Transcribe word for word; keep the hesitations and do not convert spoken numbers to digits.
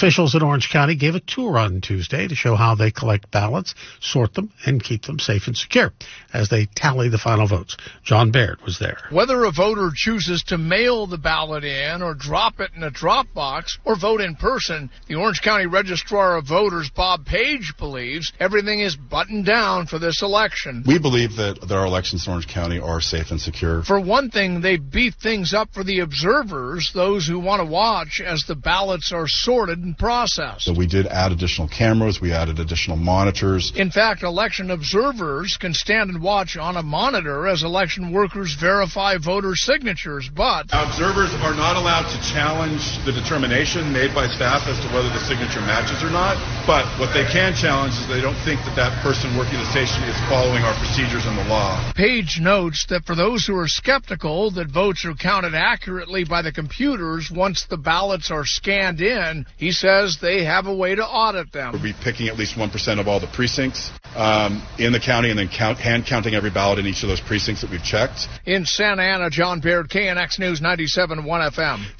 Officials in Orange County gave a tour on Tuesday to show how they collect ballots, sort them, and keep them safe and secure as they tally the final votes. John Baird was there. Whether a voter chooses to mail the ballot in or drop it in a drop box or vote in person, the Orange County Registrar of Voters, Bob Page, believes everything is buttoned down for this election. We believe that, that our elections in Orange County are safe and secure. For one thing, they beef things up for the observers, those who want to watch as the ballots are sorted and processed. So we did add additional cameras. We added additional monitors. In fact, election observers can stand and watch on a monitor as election workers verify voter signatures, but observers are not allowed to challenge the determination made by staff as to whether the signature matches or not. But what they can challenge is they don't think that that person working the station is following our procedures and the law. Page notes that for those who are skeptical that votes are counted accurately by the computers once the ballots are scanned in, he says they have a way to audit them. We'll be picking at least one percent of all the precincts um, in the county and then count, hand counting every ballot in each of those precincts that we've checked. In Santa Ana, John Baird, K N X News ninety-seven point one F M.